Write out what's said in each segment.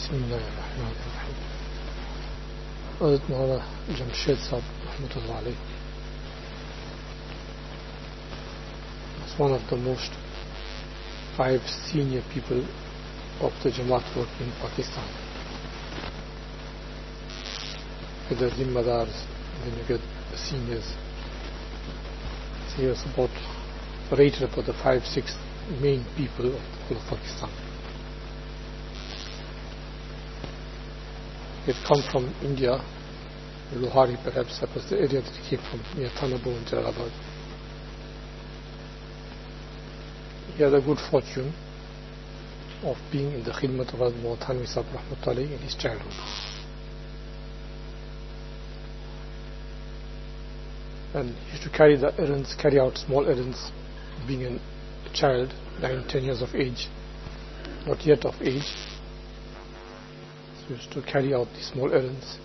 بسم الله الرحمن الرحيم. Hazrat Maulana Jamshed Sahib Rahmatullah Alayh was one of the most 5 senior people of the Jamaat work in Pakistan. With the Zimmadars, then you get the seniors. So he was rated about the 5-6 main people of the whole of Pakistan. He had come from India, Lohari perhaps, that was the area that he came from, near Thanabo and Jalalabad. He had a good fortune of being in the khidmat of Hazrat Maulana Thanvi Sahib Rahmatullah in his childhood. And he used to carry out small errands, being a child, 9-10 years of age, not yet of age. So he used to carry out these small errands.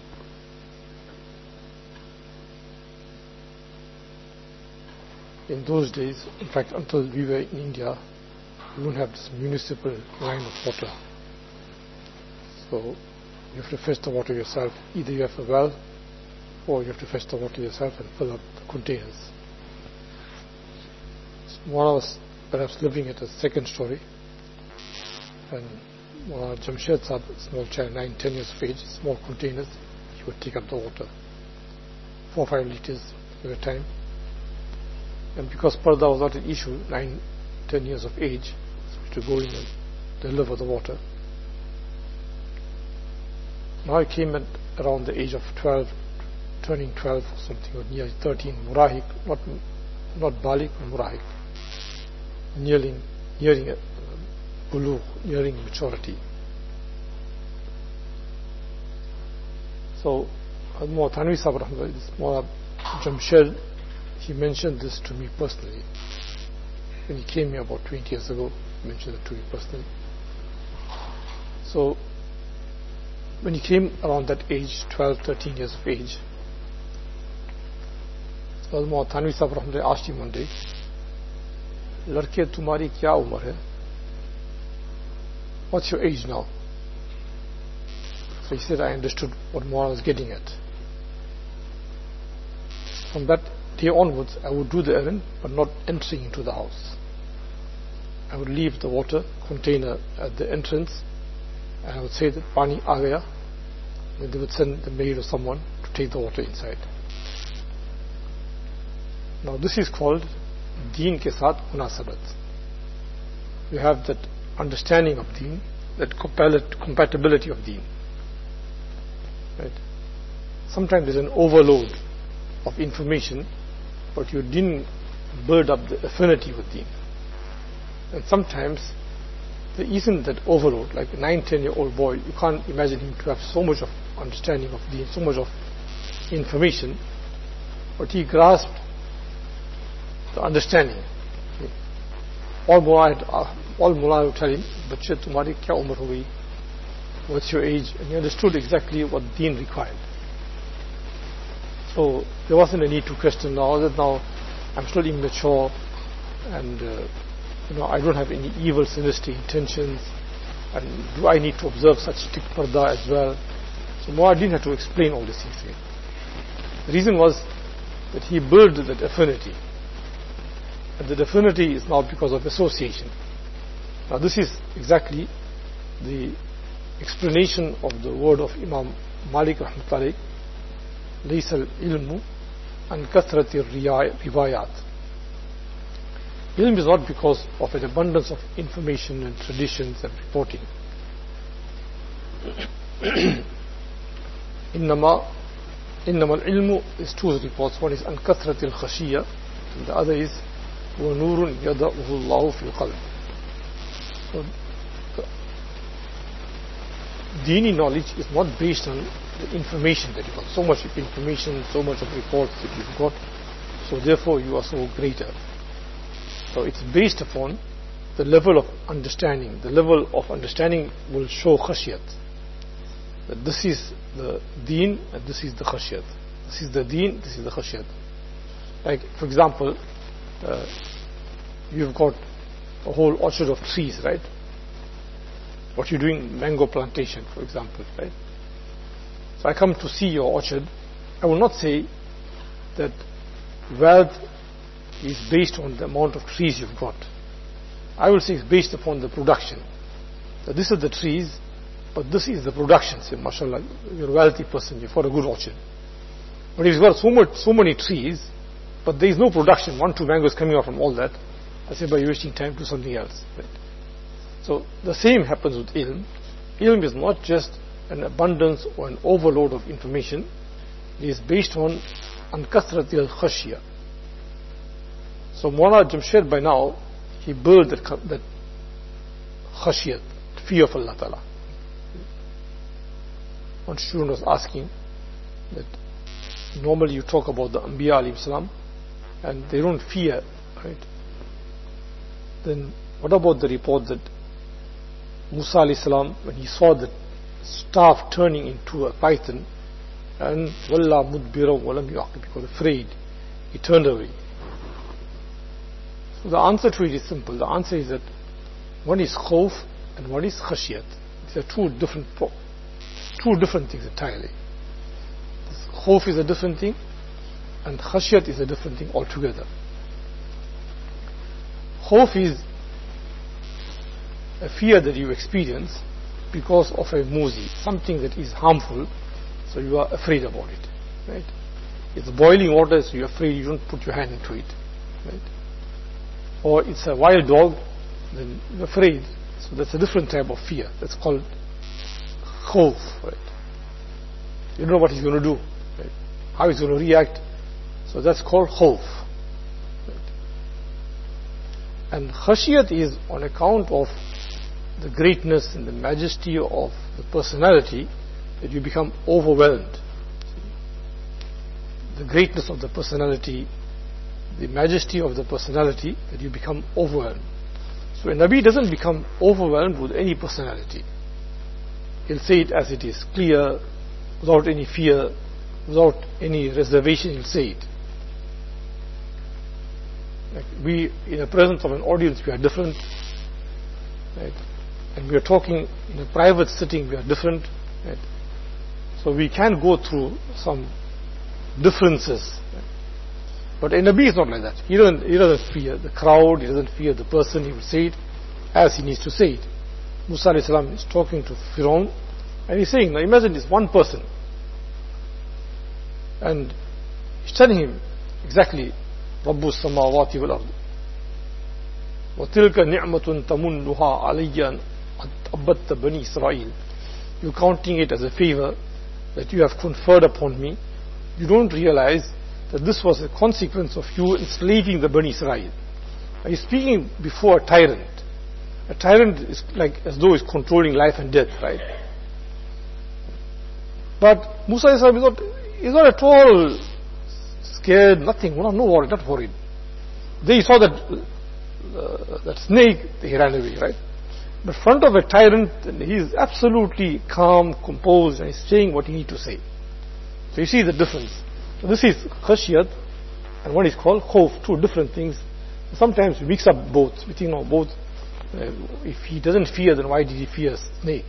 In those days, in fact, until we were in India, we don't have this municipal line of water. So you have to fetch the water yourself. Either you have a well, or you have to fetch the water yourself and fill up the containers. So one was perhaps living at a second story, and Jamshed Sahib, small child, 9-10 years of age, small containers, he would take up the water, 4 or 5 liters at a time. And because Parda was not an issue, 9-10 years of age, so to go in and deliver the water. Now he came at around the age of 12, turning 12 or something, or near 13, Murahik, not Balik, Murahik, nearing Bulugh, nearing maturity. So, Maulana Thanvi Sahib Rahmatullah, Maulana Jamshed, he mentioned this to me personally. When he came here about 20 years ago, he mentioned it to me personally. So, when he came around that age, 12-13 years of age, so Maulana Thanvi Sahib Rahmatullah asked him one day, "Ladke, tumhari kya umar hai? What's your age now?" So he said, I understood what Maulana was getting at. From that day onwards, I would do the errand, but not entering into the house. I would leave the water container at the entrance, and I would say that Pani aa gaya. Then they would send the maid or someone to take the water inside. Now this is called Deen ke saath munasabat. You have that understanding of Deen, that compatibility of Deen. Right? Sometimes there's an overload of information, but you didn't build up the affinity with Deen. And sometimes there isn't that overload. Like a 9-10-year-old boy, you can't imagine him to have so much of understanding of Deen, so much of information, but he grasped the understanding. All Mullah would tell him, "Bachche, tumhari kya umar ho gayi? What's your age?" And he understood exactly what Deen required. So there wasn't a need to question now that now I'm still immature, and I don't have any evil, sinister intentions, and do I need to observe such strict parda as well? So Mullah didn't have to explain all these things. The reason was that he built that affinity. And the affinity is now because of association. Now this is exactly the explanation of the word of Imam Malik Rahmatullah, ليس العلم عن كثرة الروايات. Ilm is not because of an abundance of information and traditions and reporting. إنما العلم is 2 reports. One is عن كثرة الخشية, and the other is وَنُورٌ يَضَعُهُ اللَّهُ فِي الْقَلْبِ. So, Deeni knowledge is not based on the information that you got. So much information, so much of reports that you've got, so therefore you are so greater. So it's based upon the level of understanding. The level of understanding will show khashiyat. That this is the deen and this is the khashiyat. This is the deen, this is the khashiyat. Like, for example, you've got a whole orchard of trees, right? what you're doing, mango plantation, for example, right? So I come to see your orchard. I will not say that wealth is based on the amount of trees you've got. I will say it's based upon the production. So this is the trees, but this is the production. Say, mashallah, you're a wealthy person, you've got a good orchard. But if you've got so many trees, but there is no production, 1-2 mangoes coming out from all that, I say, by wasting time, do something else. Right? So the same happens with ilm. Ilm is not just an abundance or an overload of information. It is based on kasrat al-khashya. So Maulana Jamshed, by now, he built that khashiyat, fear of Allah Ta'ala. One student was asking that normally you talk about the Anbiya alayhi salam and they don't fear, right? Then what about the report that Musa alayhi salam, when he saw the staff turning into a python, and walla mudbira walam yu'aqib, he was afraid, he turned away. So the answer to it is simple. The answer is that one is khawf and one is khashiyat. These are two different things entirely. Khawf is a different thing and khashiyat is a different thing altogether. Khawf is a fear that you experience because of a muzi, something that is harmful, so you are afraid about it, right? It's boiling water, so you're afraid, you don't put your hand into it, right? Or it's a wild dog, then you're afraid. So that's a different type of fear. That's called khawf, right? You don't know what he's going to do, right? How he's going to react. So that's called khawf. Right? And khashiyat is on account of the greatness and the majesty of the personality that you become overwhelmed. The greatness of the personality, the majesty of the personality, that you become overwhelmed. So a Nabi doesn't become overwhelmed with any personality. He'll say it as it is, clear, without any fear, without any reservation, he'll say it. Like we, in the presence of an audience, we are different, right? And we are talking in a private setting, we are different, right? So we can go through some differences. Right? But a Nabi is not like that. He doesn't fear the crowd, he doesn't fear the person, he will say it as he needs to say it. Musa alayhi salam is talking to Firaun and he's saying, now imagine this one person, and he's telling him exactly, Rabbus samawati wal ard wa tilka ni'matun tamunnuha alayya an abatta bani Israel. You're counting it as a favor that you have conferred upon me. You don't realize that this was a consequence of you enslaving the Bani Israel. He's speaking before a tyrant. A tyrant is like as though he's controlling life and death, right? But Musa is not at all scared, nothing, no worry, not worried. Then he saw that snake, he ran away, right? But in front of a tyrant, he is absolutely calm, composed, and he's saying what he needs to say. So you see the difference. So this is khashiyat, and what is called khawf, two different things. Sometimes we mix up both. We think, no, both. If he doesn't fear, then why did he fear snake?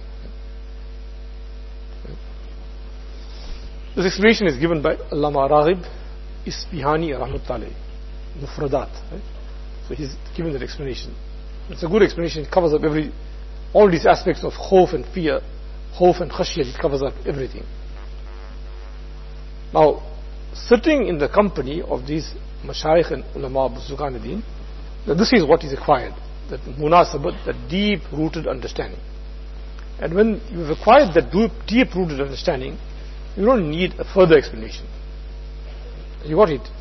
This explanation is given by Allama Raghib Isfihani Rahmatullahi, Mufradat. Right? So he's given that explanation. It's a good explanation. It covers up all these aspects of khawf and fear, khawf and khashiyat. It covers up everything. Now, sitting in the company of these mashayikh and ulama Buzurgan Deen, this is what is acquired, that munasabat, that deep-rooted understanding. And when you've acquired that deep-rooted understanding, you don't need a further explanation. You got it.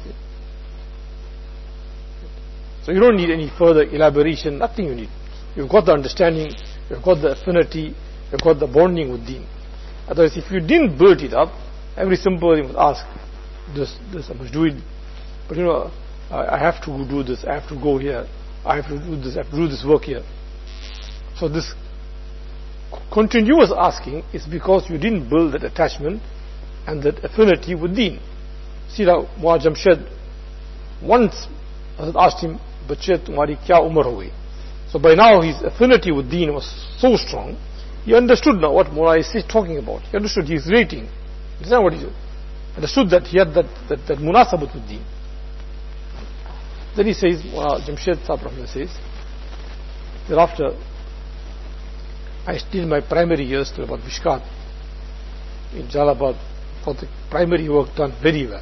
So you don't need any further elaboration, nothing you need. You've got the understanding, you've got the affinity, you've got the bonding with deen. Otherwise, if you didn't build it up, every simple thing would ask, this, I must do it. But I have to do this, I have to go here, I have to do this, I have to do this work here. So this continuous asking is because you didn't build that attachment and that affinity with deen. See now, Muaz Jamshed once asked him, "Bache tumhari kya umar ho gayi?" So by now his affinity with deen was so strong, He understood now what Mullah is talking about. He understood, he is relating. Understand what he understood, that he had that munasabat with deen. Then he says, Jamshed Sahib Rahman says, thereafter, I did my primary years till about Mishkat in Jalabad. For the primary work done very well.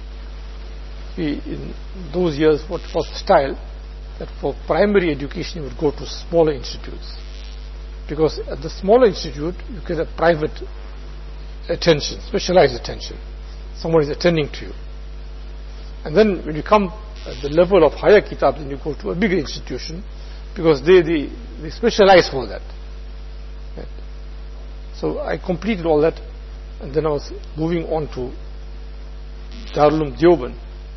See, in those years, what was the style? That for primary education you would go to smaller institutes, because at the smaller institute you get a private attention, specialized attention. Someone is attending to you. And then when you come at the level of higher kitab, then you go to a bigger institution, because they specialize for that. Right? So I completed all that, and then I was moving on to Darul Uloom Deoband,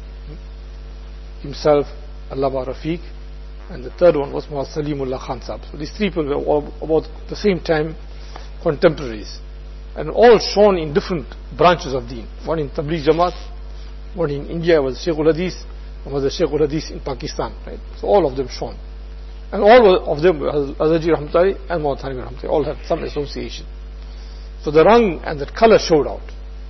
himself, Allama Rafiq, and the third one was Muhammad Salimullah Khan Sahib. So these three people were all about the same time contemporaries, and all shown in different branches of deen. One in Tabligh Jamaat, one in India was Sheikhul Hadith, one was the Sheikhul Hadith in Pakistan. Right? So all of them shown. And all of them, Azhaji Rahmatullahi and Muhammad Thanawi Rahmatullahi, all had some association. So the rang and the color showed out.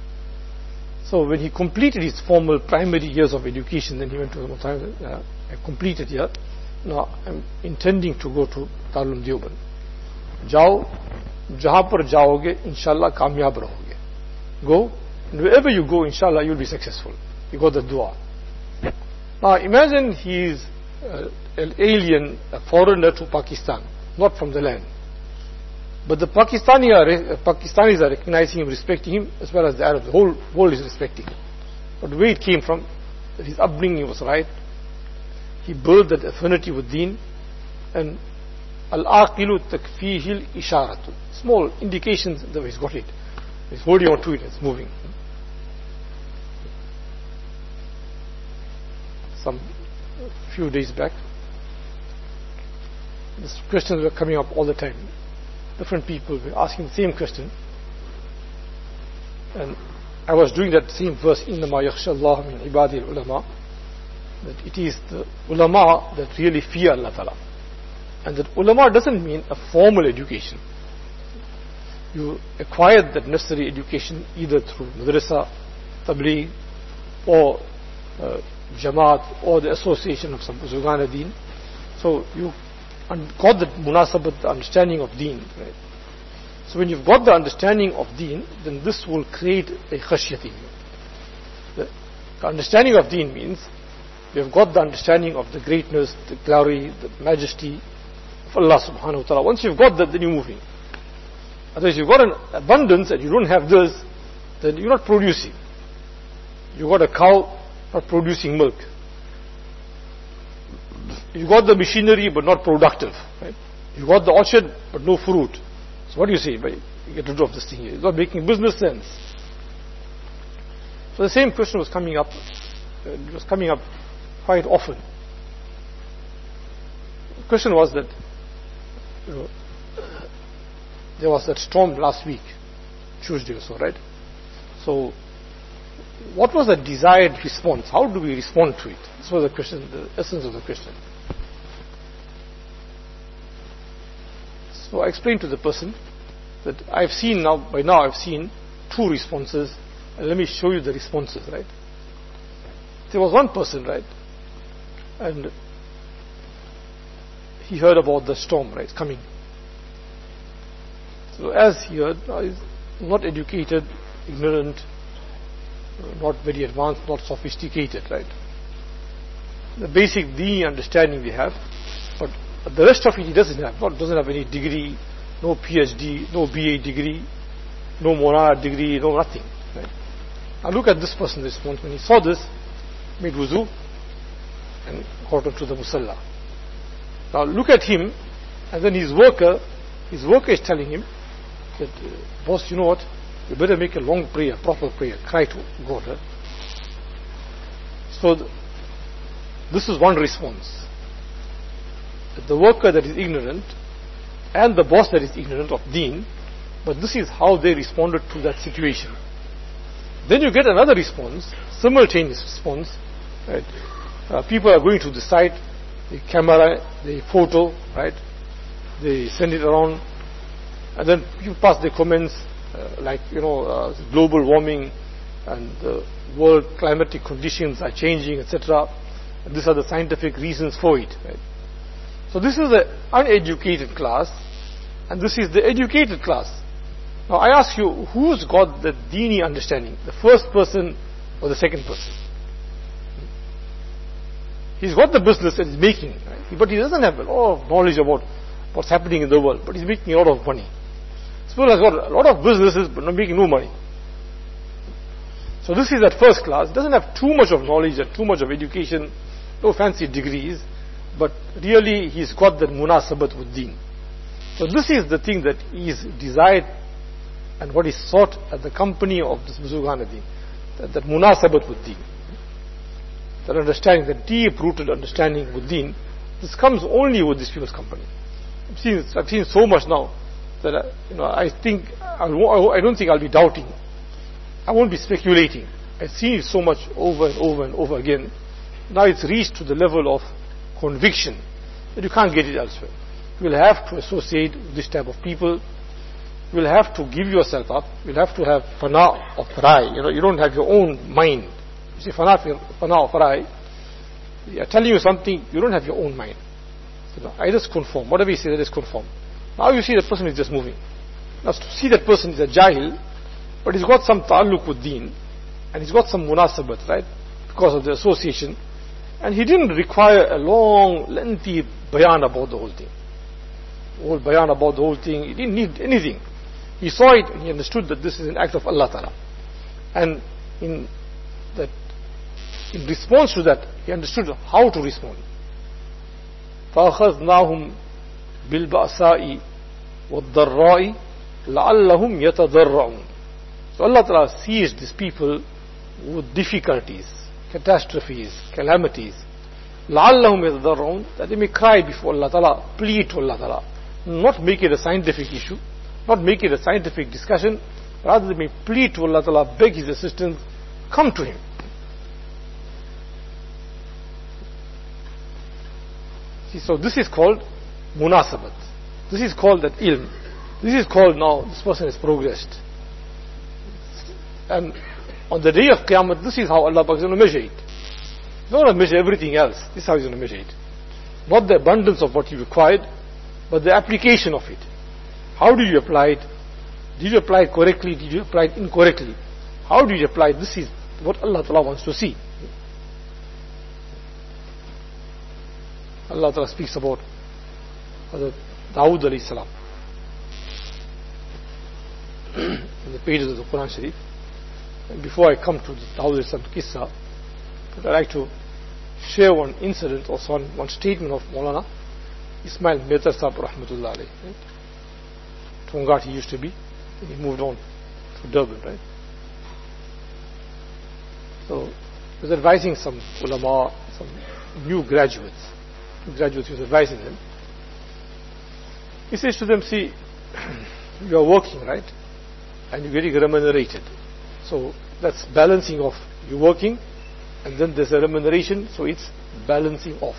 So when he completed his formal primary years of education, then he went to the I completed here. Now I'm intending to go to Darul Uloom Deoband. Jao, jahan par jaoge, inshallah kamyab rahoge. Go, and wherever you go, inshallah you'll be successful. You got the dua. Now imagine he is an alien, a foreigner to Pakistan, not from the land. But the Pakistanis are recognizing him, respecting him, as well as the Arabs. The whole world is respecting him. But where it came from, that his upbringing was right. He built that affinity with deen, and al-aqilu takfihil isharatu. Small indications that he's got it. He's holding on to it, it's moving. Some few days back, these questions were coming up all the time. Different people were asking the same question, and I was doing that same verse, innama yakhsha Allah min ibadi al-ulama, that it is the ulama that really fear Allah Ta'ala. And that ulama doesn't mean a formal education. You acquired that necessary education either through madrasa, tabligh, or jamaat, or the association of some Buzurgan Deen. So you got the munasabat, the understanding of deen. Right? So when you've got the understanding of deen, then this will create a khashyat in you. The understanding of deen means you have got the understanding of the greatness, the glory, the majesty of Allah subhanahu wa ta'ala. Once you've got that, then you're moving. Otherwise you've got an abundance and you don't have this, then you're not producing. You've got a cow not producing milk. You got the machinery but not productive. Right? You got the orchard but no fruit. So what do you say? By you get rid of this thing here. It's not making business sense. So the same question was coming up. It was coming up quite often. The question was that there was that storm last week, Tuesday or so, right? So what was the desired response? How do we respond to it? This was the question, the essence of the question. So I explained to the person that I've seen by now I've seen two responses, and let me show you the responses, right? There was one person, right, and he heard about the storm, right, coming. So as he heard, he's not educated, ignorant, not very advanced, not sophisticated, right? The basic deen understanding they have, but the rest of it he doesn't have. Doesn't have any degree, no PhD, no BA degree, no Mona degree, no nothing. Right? Now look at this person's response. When he saw this, made wuzu and got onto the musalla. Now look at him, and then his worker is telling him that, boss, you know what? You better make a long prayer, proper prayer, cry to God. Right? So this is one response. The worker that is ignorant and the boss that is ignorant of deen, but this is how they responded to that situation. Then you get another response, simultaneous response. Right? People are going to the site, the camera, the photo, right? They send it around. And then people pass their comments like, global warming and the world climatic conditions are changing, etc. And these are the scientific reasons for it. Right? So this is the uneducated class, and this is the educated class. Now I ask you, who's got the Deeni understanding? The first person or the second person? He's got the business and he's making, right? But he doesn't have a lot of knowledge about what's happening in the world, but he's making a lot of money. This person has got a lot of businesses but not making no money. So this is that first class. Doesn't have too much of knowledge and too much of education, no fancy degrees, but really he's got that munasabat with deen. So this is the thing that is desired and what is sought at the company of this Buzurgan deen. That munasabat with deen. That understanding, that deep-rooted understanding with deen, this comes only with this people's company. I've seen so much now that I don't think I'll be doubting. I won't be speculating. I've seen it so much over and over and over again. Now it's reached to the level of conviction that you can't get it elsewhere. You will have to associate with this type of people. You will have to give yourself up. You will have to have fana of rai. You don't have your own mind. You say fana of rai. They are telling you something, you don't have your own mind. I just conform. Whatever you say, that is conform. Now you see that person is just moving. Now to see that person is a jahil, but he's got some ta'alluq with deen, and he's got some munasabat, right? Because of the association. And he didn't require a long, lengthy bayan about the whole thing. Whole bayan about the whole thing. He didn't need anything. He saw it and he understood that this is an act of Allah Ta'ala. And in response to that, he understood how to respond. فَأَخَذْنَاهُمْ بِالْبَأْسَاءِ وَالضَّرَّاءِ لَعَلَّهُمْ يَتَضَرَّعُونَ. So Allah Ta'ala seized these people with difficulties, catastrophes, calamities. لَعَلَّهُمْ يَتَضَرَّعُونَ, that they may cry before Allah Ta'ala, plead to Allah Ta'ala. Not make it a scientific issue, not make it a scientific discussion, rather they may plead to Allah Ta'ala, beg His assistance, come to Him. See, so this is called munasabat. This is called that ilm. This is called now, this person has progressed. And on the day of Qiyamah, this is how Allah is going to measure it. He's not going to measure everything else. This is how He's going to measure it. Not the abundance of what you required, but the application of it. How do you apply it? Did you apply it correctly? Did you apply it incorrectly? How do you apply it? This is what Allah Ta'ala wants to see. Allah Ta'ala speaks about Hazrat Dawood alayhi salam in the pages of the Quran Sharif. And before I come to the Dawood alayhi salam Qissa, I'd like to share one incident or one statement of Maulana Ismail Mehtar Sahib Rahmatullah alayhi. Right? Tongat he used to be, and he moved on to Durban, right? So he was advising some ulama, some new graduates. He was advising them. He says to them, see, you are working, right? And you're getting remunerated. So that's balancing off. You're working, and then there's a remuneration, so it's balancing off.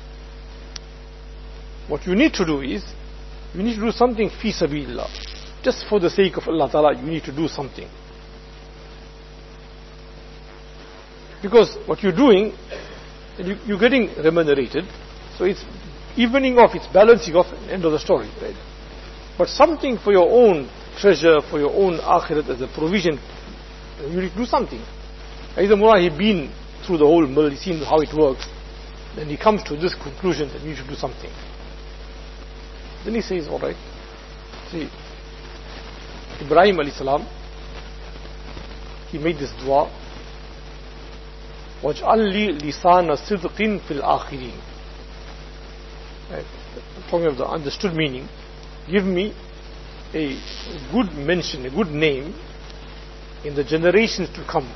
What you need to do is, you need to do something fi sabilillah. Just for the sake of Allah Ta'ala, you need to do something. Because what you're doing, you're getting remunerated, so it's evening off, it's balancing off, end of the story, right? But something for your own treasure, for your own akhirat as a provision, you need to do something. Either Mullah, he'd been through the whole mill, he's seen how it works, then he comes to this conclusion that you should do something. Then he says, alright, see, Ibrahim alayhi salam, he made this dua, وَاجْعَلْ لِي لِسَانَ صِدْقٍ فِي الْآخِرِينَ. Talking of the understood meaning, give me a good mention, a good name in the generations to come.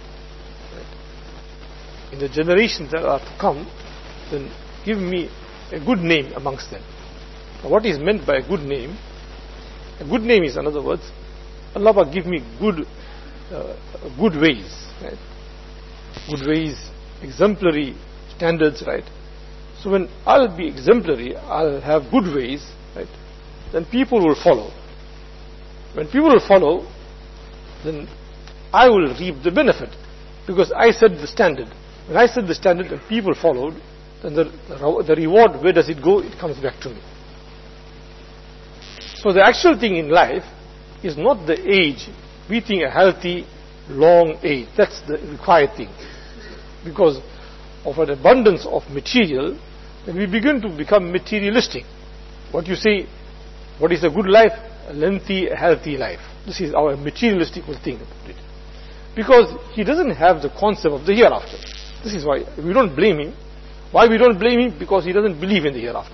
In the generations that are to come, then give me a good name amongst them. Now, what is meant by a good name? A good name is, in other words, Allah give me good ways, right? Good ways, exemplary standards, right? So when I'll be exemplary, I'll have good ways, right? Then people will follow. When people will follow, then I will reap the benefit, because I set the standard. When I set the standard and people followed, then the reward, where does it go? It comes back to me. So the actual thing in life is not the age. We think a healthy, long age, that's the required thing. Because of an abundance of material, then we begin to become materialistic. What you say, what is a good life? A lengthy, healthy life. This is our materialistic thing about it. Because he doesn't have the concept of the hereafter. This is why we don't blame him. Why we don't blame him? Because he doesn't believe in the hereafter.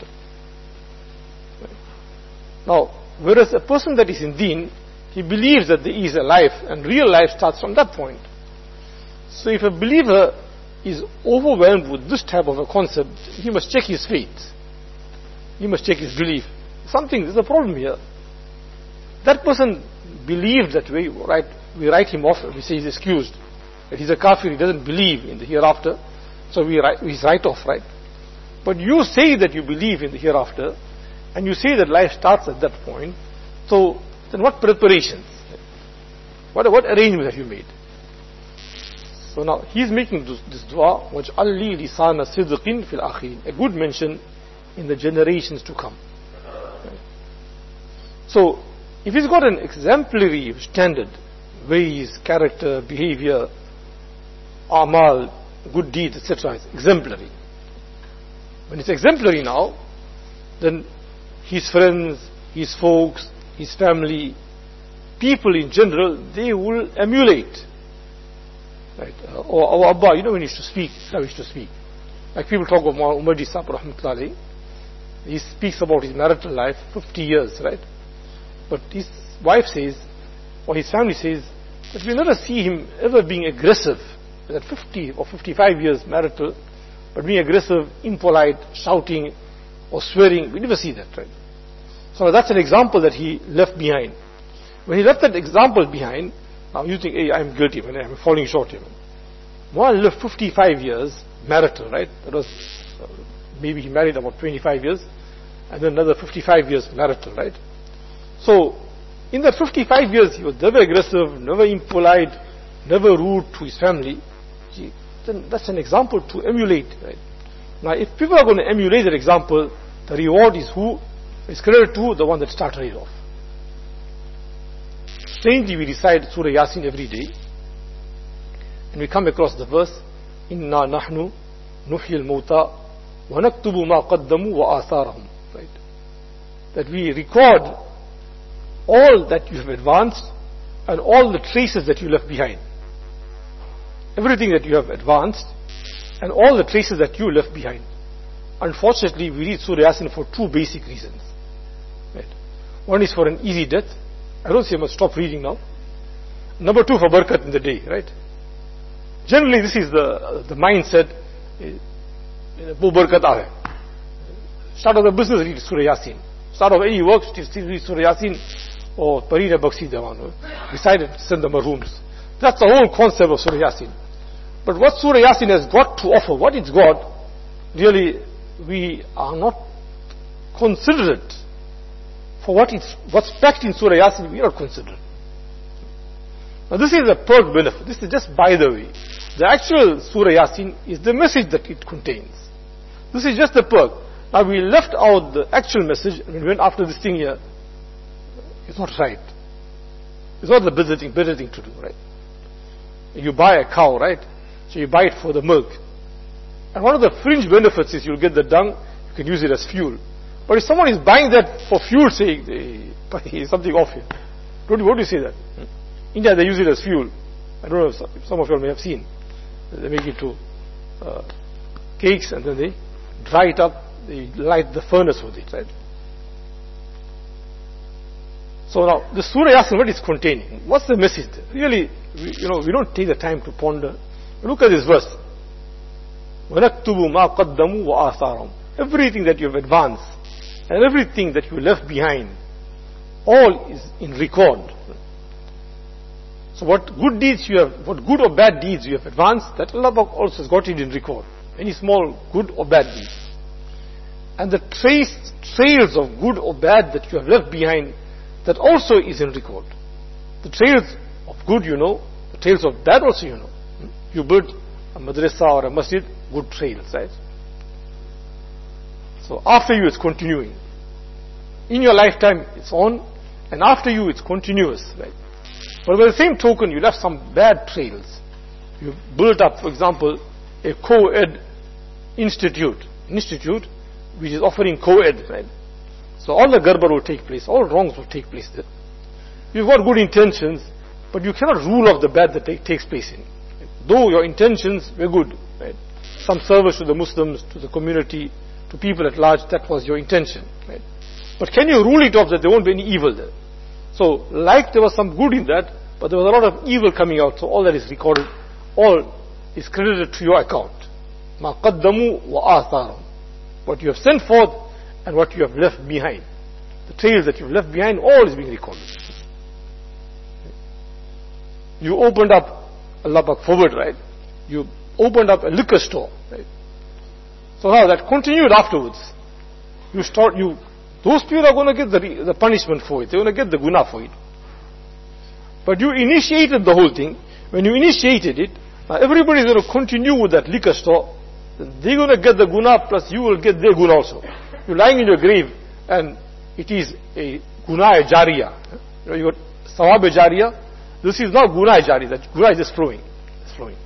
Now, whereas a person that is in deen, he believes that there is a life, and real life starts from that point. So if a believer is overwhelmed with this type of a concept, he must check his faith. He must check his belief. There's a problem here. That person believes that way, right? We write him off, we say he's excused. That he's a kafir, he doesn't believe in the hereafter. So he's right off, right? But you say that you believe in the hereafter, and you say that life starts at that point. So then what preparations? What arrangements have you made? So now he's making this dua, وَجْعَلْ لِي لِسَانَ صِدْقٍ فِي الْآخِرِينَ, a good mention in the generations to come. So if he's got an exemplary standard, ways, character, behavior, amal, good deeds, etc., is exemplary. When it's exemplary now, then his friends, his folks, his family, people in general, they will emulate. Right? Or our Abba, when he used to speak, how he used to speak. Like people talk of Umar Sahib rahmatullahi, he speaks about his marital life, 50 years, right? But his wife says, or his family says, that we never see him ever being aggressive, at 50 or 55 years marital, but being aggressive, impolite, shouting, or swearing. We never see that, right? So that's an example that he left behind. When he left that example behind, now you think, hey, I'm guilty, I'm falling short here. Mu'adh lived 55 years marital, right? That was, maybe he married about 25 years, and then another 55 years marital, right? So, in that 55 years, he was never aggressive, never impolite, never rude to his family. Then that's an example to emulate, right? Now, if people are going to emulate that example, the reward is who? Is credited to the one that started it off. Strangely, we recite Surah Yasin every day, and we come across the verse, Inna nahnu nuhyil mawta wa naktubu ma qaddamu wa atharahum. Right? That we record all that you have advanced and all the traces that you left behind. Everything that you have advanced and all the traces that you left behind. Unfortunately, we read Surah Yasin for two basic reasons. Right? One is for an easy death. I don't say I must stop reading now. Number two, for barakat in the day, right? Generally, this is the mindset. Wo barakat aave. Start of the business, read Surah Yasin. Start of any work, still read Surah Yasin. Or Parina Baksi Dewan. Decided to send the marhooms. That's the whole concept of Surah Yasin. But what Surah Yasin has got to offer, what it's got, really, we are not considerate for what's packed in Surah Yasin. We are not considerate. Now this is a perk benefit. This is just by the way. The actual Surah Yasin is the message that it contains. This is just the perk. Now we left out the actual message and we went after this thing here. It's not right. It's not the better thing to do, right? You buy a cow, right? So you buy it for the milk. And one of the fringe benefits is you'll get the dung, you can use it as fuel. But if someone is buying that for fuel, saying, hey, something off here. What do you say that? India, they use it as fuel. I don't know if some of you may have seen. They make it to cakes and then they dry it up, they light the furnace with it, right? So now, the Surah Yasin, what is containing? What's the message there? Really, we don't take the time to ponder. Look at this verse. وَنَكْتُبُ مَا قَدَّمُوا وَآثَارَهُمْ. Everything that you have advanced and everything that you left behind, all is in record. So what good deeds you have, what good or bad deeds you have advanced, that Allah also has got it in record. Any small good or bad deeds. And the trails of good or bad that you have left behind, that also is in record. The trails of good you know, the trails of bad also you know. You build a madrasa or a masjid, good trails, right? So after you it's continuing. In your lifetime it's on, and after you it's continuous, right? But by the same token you left some bad trails. You built up, for example, a co-ed institute which is offering co-ed, right? So all the garbar will take place, all wrongs will take place there. You've got good intentions, but you cannot rule out the bad that takes place in. Though your intentions were good, right? Some service to the Muslims, to the community, to people at large, that was your intention, right? But can you rule it off that there won't be any evil there? So, like there was some good in that, but there was a lot of evil coming out, so all that is recorded, all is credited to your account. مَا قَدَّمُوا وَآثَارُهُمْ. What you have sent forth and what you have left behind. The trails that you have left behind, all is being recorded. You opened up, Allah Pak forward, right? You opened up a liquor store, right? So now that continued afterwards. Those people are going to get the punishment for it. They're going to get the guna for it. But you initiated the whole thing. When you initiated it, now everybody is going to continue with that liquor store. They're going to get the guna, plus you will get their guna also. You're lying in your grave, and it is a guna jariya. You got sawab jariya. This is not guna jari. That guna is just flowing. It's flowing.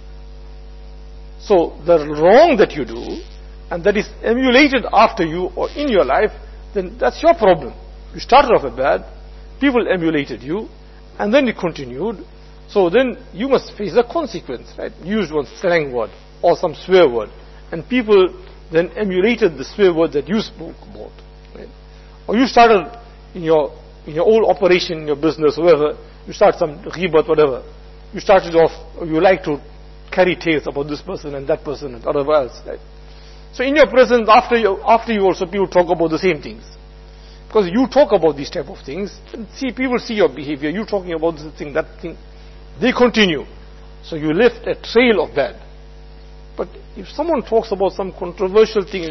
So the wrong that you do, and that is emulated after you or in your life, then that's your problem. You started off with bad, people emulated you, and then it continued. So then you must face the consequence, right? Use one slang word or some swear word, and people then emulated the swear word that you spoke about, right? Or you started in your old operation, in your business, whatever, you start some ghibat, whatever. You started off, or you like to carry tales about this person and that person and whatever else, right? So in your presence, after you also, people talk about the same things. Because you talk about these type of things, and people see your behavior, you talking about this thing, that thing, they continue. So you left a trail of bad. But if someone talks about some controversial thing,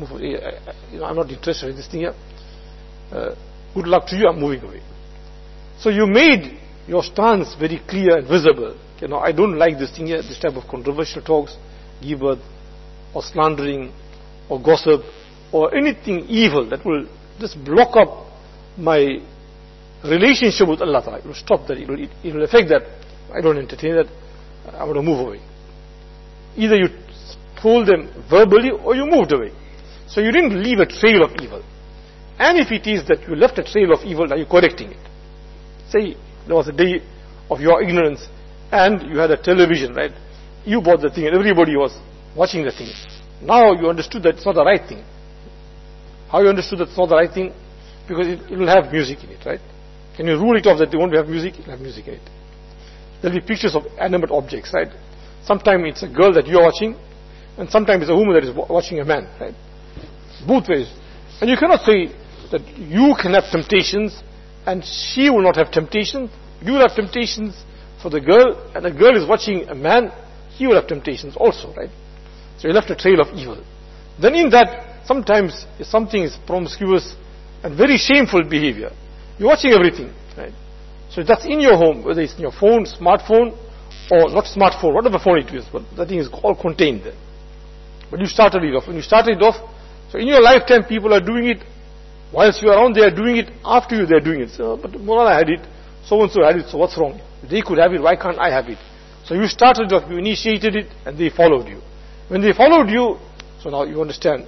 I'm not interested in this thing here, good luck to you, I'm moving away. So you made your stance very clear and visible. I don't like this thing here, this type of controversial talks, gibbat, or slandering, or gossip, or anything evil that will just block up my relationship with Allah Ta'ala. It will stop that, it will affect that. I don't entertain that, I want to move away. Either you told them verbally or you moved away. So you didn't leave a trail of evil. And if it is that you left a trail of evil, are you correcting it? Say there was a day of your ignorance and you had a television, right? You bought the thing and everybody was watching the thing. Now you understood that it's not the right thing. How you understood that it's not the right thing? Because it will have music in it, right? Can you rule it off that they won't have music? It will have music in it. There will be pictures of animate objects, right? Sometimes it's a girl that you are watching, and sometimes it's a woman that is watching a man, right? Both ways. And you cannot say that you can have temptations and she will not have temptations. You will have temptations for the girl, and the girl is watching a man, he will have temptations also, right? So you left a trail of evil. Then in that, sometimes if something is promiscuous and very shameful behavior, you're watching everything, right? So that's in your home, whether it's in your phone, smartphone, or not smartphone, whatever phone it is, but that thing is all contained there. But you started it off. When you started it off, so in your lifetime people are doing it, whilst you are around they are doing it, after you they are doing it. So, but Maulana had it, so and so had it, so what's wrong? They could have it, why can't I have it? So you started it off, you initiated it, and they followed you. When they followed you, so now you understand.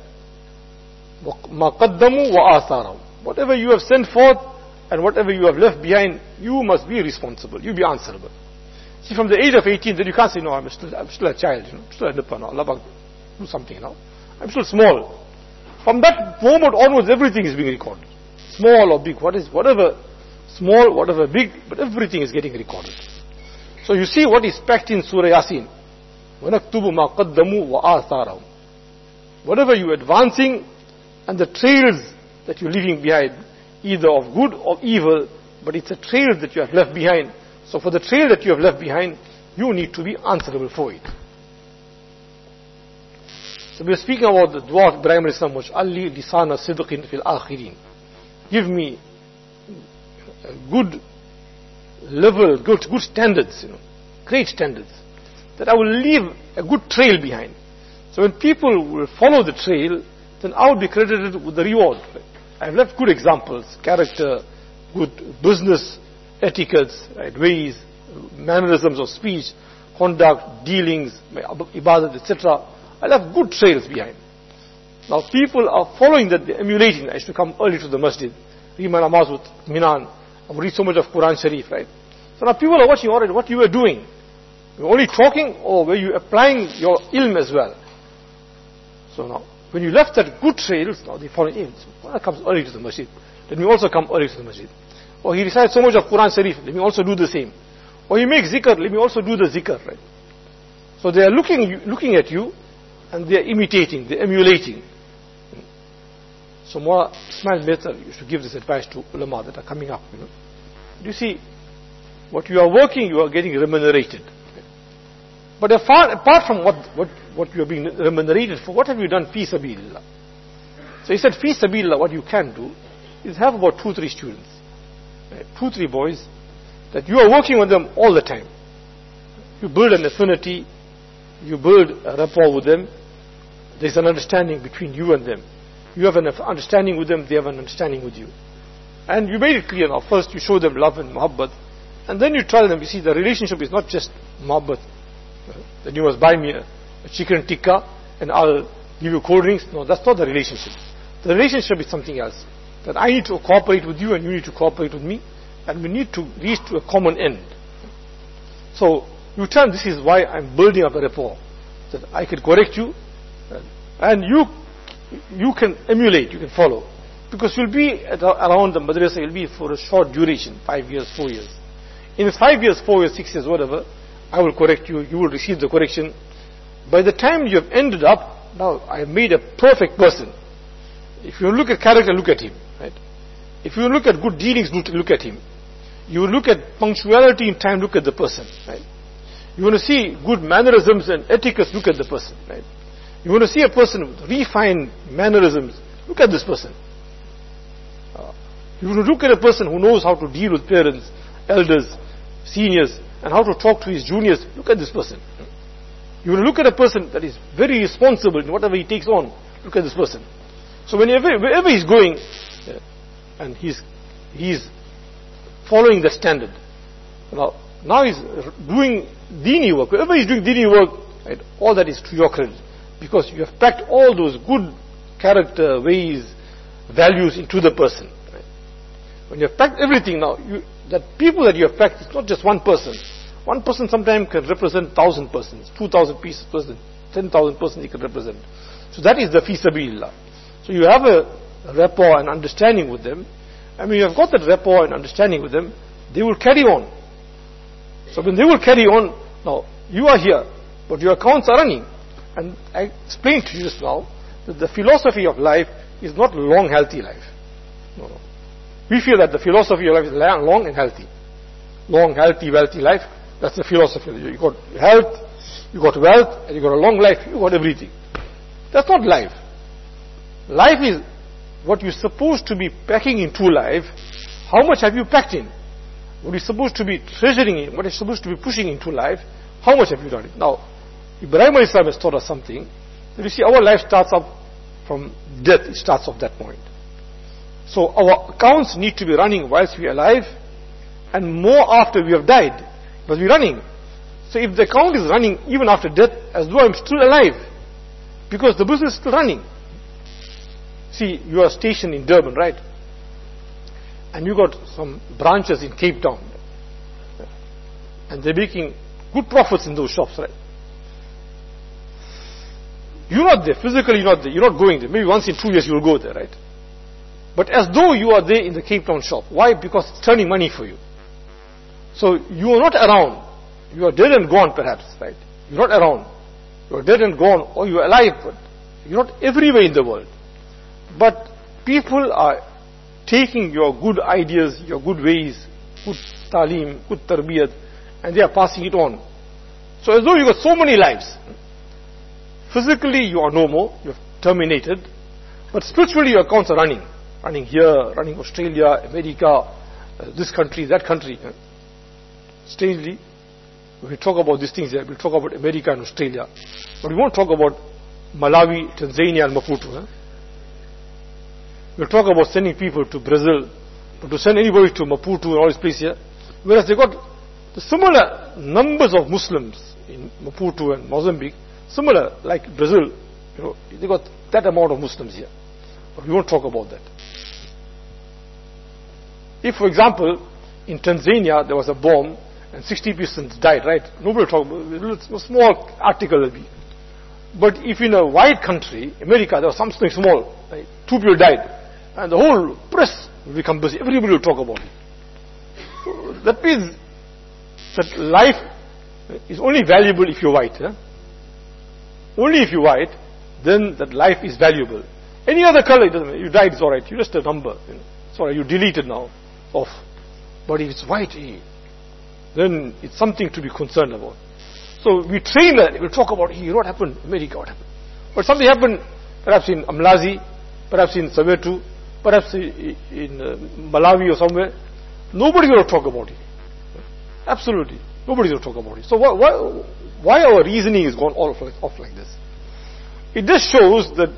مَا قَدَّمُوا وَآثَارَهُمْ. Whatever you have sent forth, and whatever you have left behind, you must be responsible, you be answerable. See, from the age of 18, then you can't say, no, I'm still a child, I'm still a nipper now, Allah do something now. I'm still small. From that moment onwards, everything is being recorded. Small or big, whatever small, whatever big, but everything is getting recorded. So you see what is packed in Surah Yasin. وَنَكْتُبُ مَا قَدَّمُوا وَآثَارَهُمْ. Whatever you are advancing, and the trails that you're leaving behind, either of good or evil, but it's a trail that you have left behind. So for the trail that you have left behind, you need to be answerable for it. So we are speaking about the dua of Ibrahim Islam, which Ali lisana sidqin fil akhirin. Give me good level, good standards, great standards, that I will leave a good trail behind. So when people will follow the trail, then I will be credited with the reward. Right? I have left good examples, character, good business etiquettes, right, ways, mannerisms of speech, conduct, dealings, ibadat, etc. I left good trails behind. Now people are following that, they're emulating. I used to come early to the masjid, read my namaz with minan, I would read so much of Quran Sharif, right? So now people are watching, alright, what you were doing. You're only talking, or were you applying your ilm as well? So now, when you left that good trails, now they follow in. So one comes early to the masjid, let me also come early to the masjid. Or he recites so much of Quran Sharif, let me also do the same. Or he makes zikr, let me also do the zikr, right? So they are looking at you, and they are imitating, they are emulating. So Mullah Ismail Mehtar used to give this advice to ulama that are coming up. You see, what you are working, you are getting remunerated. But apart from what you are being remunerated for, what have you done fi sabilillah? So he said, fi sabilillah, what you can do is have about 2-3 students, right? 2-3 boys, that you are working with them all the time. You build an affinity, you build a rapport with them, there's an understanding between you and them. You have an understanding with them, they have an understanding with you. And you made it clear now, first you show them love and muhabbat, and then you tell them, you see, the relationship is not just muhabbat, that you must buy me a chicken tikka and I'll give you cold drinks. No, that's not the relationship. The relationship is something else. That I need to cooperate with you and you need to cooperate with me, and we need to reach to a common end. So you tell them, this is why I'm building up a rapport, that I can correct you and you can emulate, you can follow, because you'll be around the madrasa, you'll be for a short duration, 5 years, 4 years. In 5 years, 4 years, 6 years, whatever, I will correct you, you will receive the correction. By the time you have ended up, now I have made a perfect person. If you look at character, look at him, right? If you look at good dealings, look at him. You look at punctuality in time, look at the person, right? You want to see good mannerisms and etiquettes, look at the person, right? You want to see a person with refined mannerisms, look at this person. You want to look at a person who knows how to deal with parents, elders, seniors, and how to talk to his juniors, look at this person. You want to look at a person that is very responsible in whatever he takes on, look at this person. So wherever he's going, and he's following the standard. Now he's doing dini work. Wherever he's doing dini work, right, all that is to your credit, because you have packed all those good character, ways, values into the person. Right? When you have packed everything now, that people that you have packed, it's not just one person. One person sometimes can represent 1,000 persons, 2,000 persons, 10,000 persons he can represent. So that is the fi sabilillah. So you have a rapport and understanding with them, and when you have got that rapport and understanding with them, they will carry on. So when they will carry on, now you are here, but your accounts are running. And I explained to you just now that the philosophy of life is not long, healthy life. No. We feel that the philosophy of life is long and healthy. Long, healthy, wealthy life, that's the philosophy. You got health, you got wealth, and you got a long life, you got everything. That's not life. Life is what you're supposed to be packing into life. How much have you packed in? What you're supposed to be treasuring in, what you're supposed to be pushing into life, how much have you done it? Now, Ibrahim a.s. has taught us something. You see, our life starts up from death, it starts off that point. So our accounts need to be running whilst we are alive, and more after we have died, but we're running. So if the account is running even after death, as though I'm still alive, because the business is still running. See, you are stationed in Durban, right? And you got some branches in Cape Town, and they're making good profits in those shops, right? You're not there, physically you're not there, you're not going there. Maybe once in 2 years you will go there, right? But as though you are there in the Cape Town shop. Why? Because it's turning money for you. So you are not around. You are dead and gone perhaps, right? You're not around. You are dead and gone, or you are alive, but you're not everywhere in the world. But people are taking your good ideas, your good ways, good talim, good tarbiyat, and they are passing it on. So as though you got so many lives. Physically you are no more, you have terminated, but spiritually your accounts are running. Running here, running Australia, America, this country, that country. Strangely, when we talk about these things here, we'll talk about America and Australia, but we won't talk about Malawi, Tanzania and Maputo. We'll talk about sending people to Brazil, but to send anybody to Maputo and all these places here, whereas they got the similar numbers of Muslims in Maputo and Mozambique, similar like Brazil, they got that amount of Muslims here. But we won't talk about that. If, for example, in Tanzania there was a bomb and 60 persons died, right? Nobody will talk about it. A small article will be. But if in a white country, America, there was something small, right? 2 people died, and the whole press will become busy. Everybody will talk about it. That means that life is only valuable if you're white. Only if you're white, then that life is valuable. Any other color, it doesn't matter. You died, it's alright. You're just a number. It's alright. You deleted now. Off. But if it's white, then it's something to be concerned about. So we train that. We'll talk about what happened in America, what happened. But something happened perhaps in Amlazi, perhaps in Soweto, perhaps in Malawi or somewhere. Nobody will talk about it. Absolutely. Nobody will talk about it. So why our reasoning is gone all off like this? It just shows that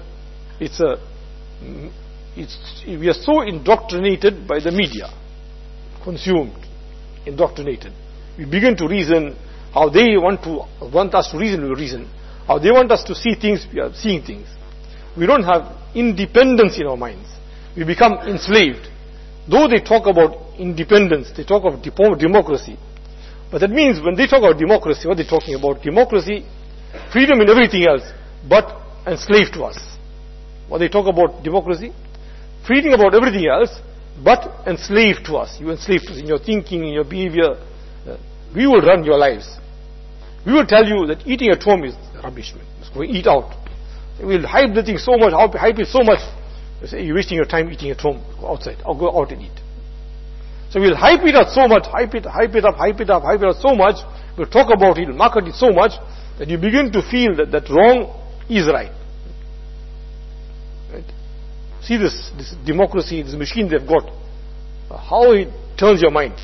we are so indoctrinated by the media, consumed, indoctrinated. We begin to reason how they want us to reason, we reason. How they want us to see things, we are seeing things. We don't have independence in our minds. We become enslaved. Though they talk about independence, they talk of democracy. But that means when they talk about democracy, what they're talking about? Democracy, freedom in everything else, but enslaved to us. What they talk about democracy? Freedom about everything else, but enslaved to us. You enslaved to us in your thinking, in your behavior. We will run your lives. We will tell you that eating at home is rubbish. Just go eat out. We will hype the thing so much, hype it so much. You say, you're wasting your time eating at home. Go outside. Or go out and eat. So we'll hype it up so much, hype it up so much. We'll talk about it, we'll market it so much that you begin to feel that wrong is right. Right? See this democracy, this machine they've got, how it turns your mind.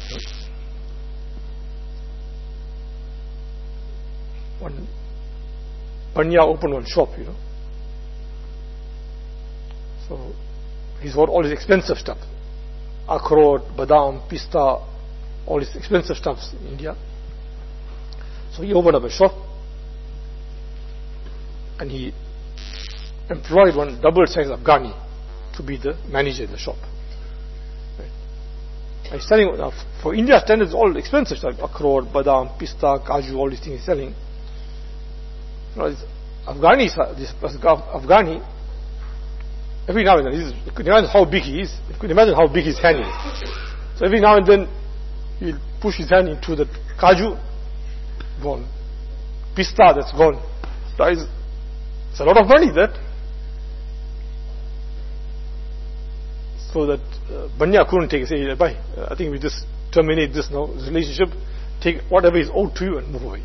One Banya opened one shop, So he's got all his expensive stuff. Akhroat, badam, pista, all these expensive stuffs in India. So he opened up a shop and he employed one double-sized Afghani to be the manager of the shop. Right. He's selling, for India standards, all expensive stuff, akhroat, badam, pista, kaju, all these things he's selling. This Afghani, every now and then, you could imagine how big he is, you could imagine how big his hand is. So every now and then, he'll push his hand into the kaju, gone. Pista, that's gone. It's a lot of money, that. So that Banya couldn't take it, say, bye, I think we just terminate this now, this relationship, take whatever is owed to you and move away.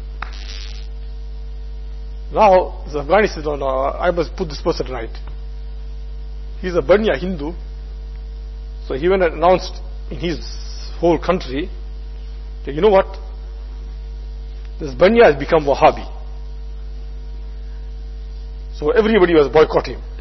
Now, the Afghani says, no, I must put this person right. He's a Banya Hindu. So he went and announced in his whole country that, you know what? This Banya has become Wahhabi. So everybody was boycotting him.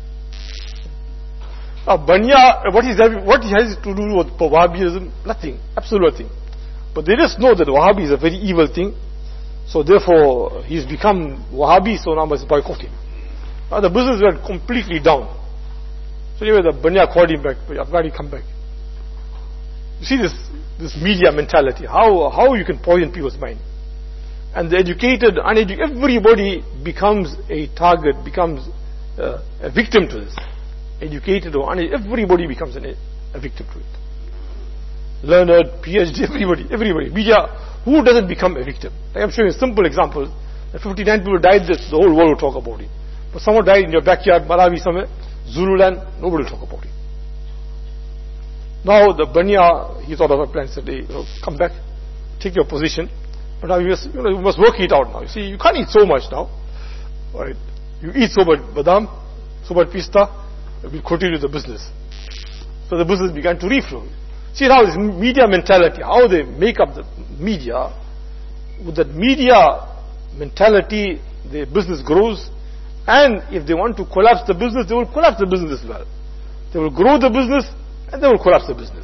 Now Banya, what he has to do with Wahhabism? Nothing. Absolute nothing. But they just know that Wahhabi is a very evil thing. So therefore, he's become Wahhabi, so now must boycott him. Now the business went completely down. So anyway, the Banya called him back, Afghani, come back. You see this media mentality, how you can poison people's mind. And the educated, uneducated, everybody becomes a target, becomes a victim to this. Educated or uneducated, everybody becomes a victim to it. Learned, PhD, everybody. Media, who doesn't become a victim? Like I'm showing a simple example. 59 people died, the whole world will talk about it. But someone died in your backyard, Malawi somewhere, Zululand, nobody will talk about it. Now the Banya, he thought of a plan, said, hey, come back, take your position. But now you must work it out now. You see, you can't eat so much now. Alright. You eat so much badam, so much pista, we'll continue the business. So the business began to reflow. See how this media mentality, how they make up the media. With that media mentality, their business grows. And if they want to collapse the business, they will collapse the business as well. They will grow the business and they will collapse the business.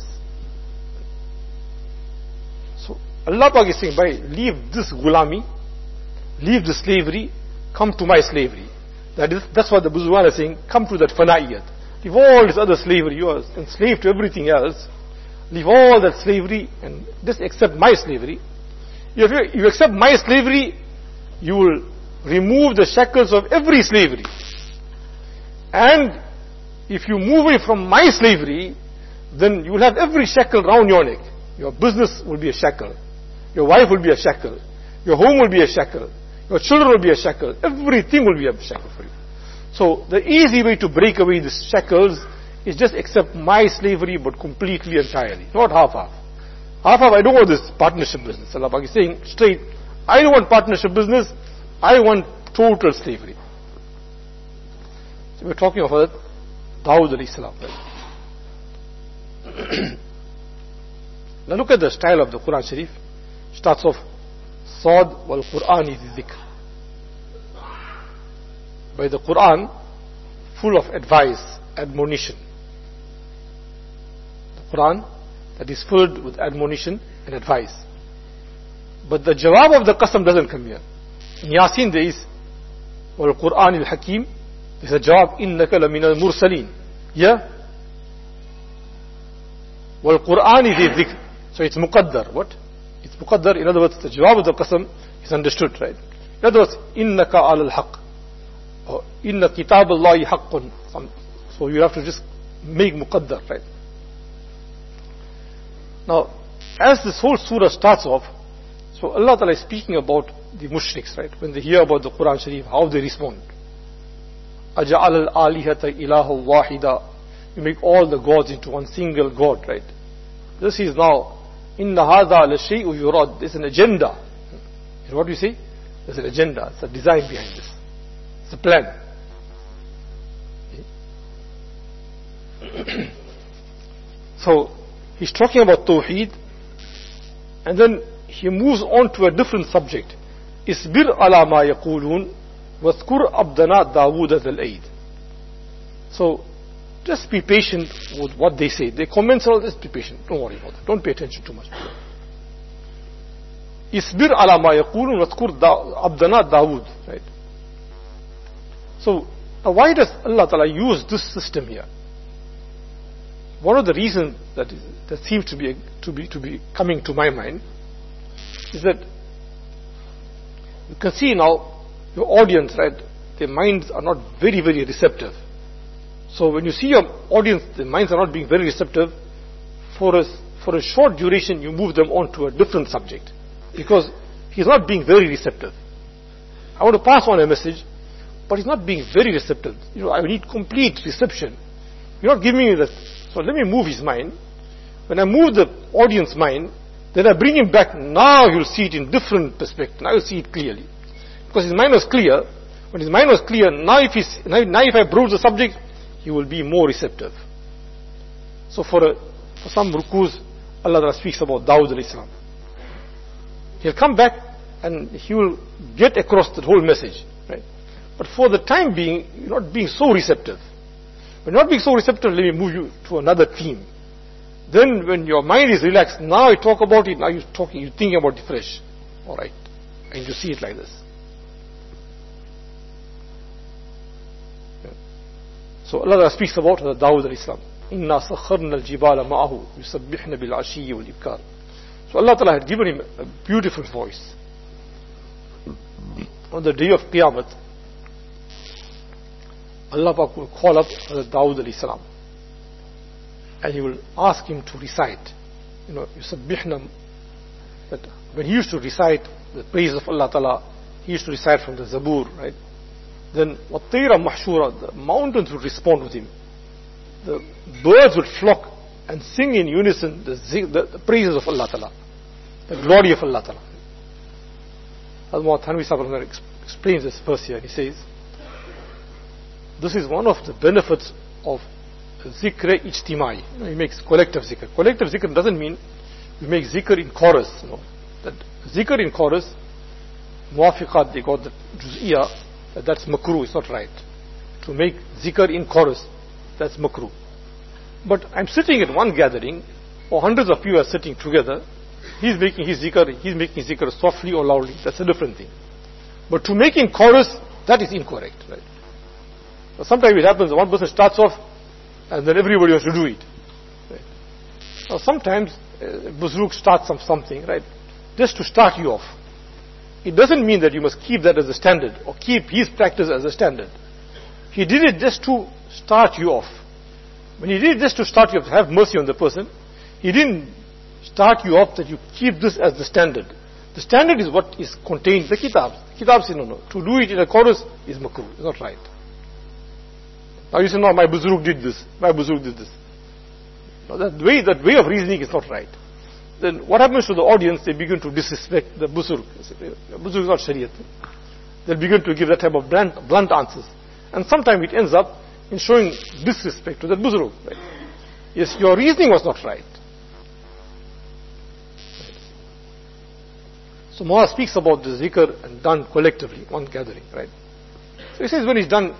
So Allah Pak is saying, leave this gulami, leave the slavery, come to my slavery. That's what the Buzurgan is saying, come to that fana'iyat. Leave all this other slavery, you are enslaved to everything else. Leave all that slavery and just accept my slavery. If you accept my slavery, you will remove the shackles of every slavery. And if you move away from my slavery, then you will have every shackle round your neck. Your business will be a shackle. Your wife will be a shackle. Your home will be a shackle. Your children will be a shackle. Everything will be a shackle for you. So the easy way to break away these shackles is just accept my slavery, but completely, entirely. Not half-half. Half-half, I don't want this partnership business. Allah Pak is saying straight, I don't want partnership business, I want total slavery. So we're talking of Dawud alayhi salam. Now look at the style of the Quran Sharif. Starts off, Sad wal Qur'ani dhikr. By the Quran, full of advice, admonition. The Quran that is filled with admonition and advice. But the jawab of the qasam doesn't come here. In Yasin there is, wal Qur'an al Hakim, there's a jawab, innaka lamina al mursaleen. Yeah? Wal Qur'an is dhikr. So it's muqaddar. What? It's muqaddar. In other words, the jawab of the qasam is understood, right? In other words, innaka al haqq. Or inna kitab Allahi haqqun. So you have to just make muqaddar, right? Now, as this whole surah starts off, so Allah Ta'ala is speaking about the mushriks, right? When they hear about the Quran Sharif, how they respond. Aja'al al-alihata ilaha wahida. You make all the gods into one single God, right? This is now, inna hadha la shay'u yurad. There's an agenda. And what do you say? There's an agenda. It's a design behind this. It's a plan. So, he's talking about Tawheed, and then he moves on to a different subject. Isbir ala ma yaqulun, wadhkur abdana Dawood al-Aid. So, just be patient with what they say. They comments all, just be patient. Don't worry about it. Don't pay attention too much. Isbir ala ma yaqulun, wadhkur abdana Dawood. Right? So, why does Allah Ta'ala use this system here? One of the reasons that seems to be coming to my mind is that you can see now your audience, right? Their minds are not very, very receptive. So when you see your audience, their minds are not being very receptive, for a short duration you move them on to a different subject, because he's not being very receptive. I want to pass on a message, but he's not being very receptive. I need complete reception. You're not giving me that. So let me move his mind. When I move the audience mind, then I bring him back. Now you'll see it in different perspective. Now you'll see it clearly. Because his mind was clear. When his mind was clear, now if I broach the subject, he will be more receptive. So for some rukus, Allah speaks about Dawud alayhi salam. He'll come back and he will get across the whole message. Right? But for the time being, you're not being so receptive. When not being so receptive, let me move you to another theme. Then when your mind is relaxed, now I talk about it, now you're thinking about it fresh. Alright. And you see it like this. So Allah speaks about the Dawud alayhi salam. Inna sakharna al-jibala ma'ahu yusabbihna bil-ashiyyi wal-ibkar. So Allah Ta'ala had given him a beautiful voice. On the day of Qiyamah, Allah Pak will call up Dawud alayhi salam, and he will ask him to recite. Yusabbihna, that when he used to recite the praise of Allah Ta'ala, he used to recite from the Zabur, right? Then وَالطَّيْرَ مَحْشُورًا, the mountains would respond with him. The birds would flock and sing in unison the praises of Allah Ta'ala, the glory of Allah Ta'ala. Al-Mu'ad Thanvi Sahib explains this verse here, and he says, this is one of the benefits of zikr ijtimai. He makes collective zikr. Collective zikr doesn't mean you make zikr in chorus. That zikr in chorus, muwafiqat, they got the juz'iyah, that's makruh, it's not right. To make zikr in chorus, that's makruh. But I'm sitting at one gathering, or hundreds of people are sitting together, he's making his zikr softly or loudly, that's a different thing. But to make in chorus, that is incorrect, right? But sometimes it happens, one person starts off, and then everybody has to do it. Right? Now sometimes, Buzruk starts something, right? Just to start you off. It doesn't mean that you must keep that as a standard, or keep his practice as a standard. He did it just to start you off. When he did it just to start you off, have mercy on the person, he didn't start you off that you keep this as the standard. The standard is what is contained in the kitabs. Kitabs say no. To do it in a chorus is makruh, it's not right. Now you say, no, my Buzurg did this, my Buzurg did this. Now that way of reasoning is not right. Then what happens to the audience? They begin to disrespect the Buzurg. Buzurg is not Shariat. They'll begin to give that type of blunt answers. And sometimes it ends up in showing disrespect to that Buzurg. Right? Yes, your reasoning was not right. So Muaz speaks about the zikr and done collectively, one gathering, right? So he says when it's done,